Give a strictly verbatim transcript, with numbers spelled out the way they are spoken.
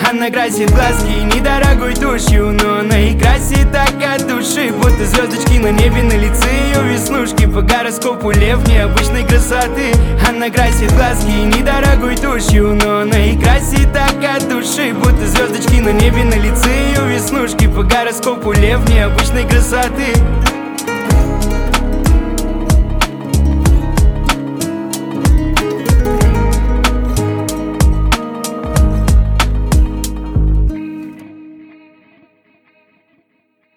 Она красит глазки недорогой тушью, но она и красит так от души, будто звездочки на небе, на лице ее веснушки. По гороскопу лев необычной красоты. Она красит глазки недорогой тушью, но она и красит так от души, будто звездочки на небе, на лице ее веснушки. По гороскопу лев необычной красоты.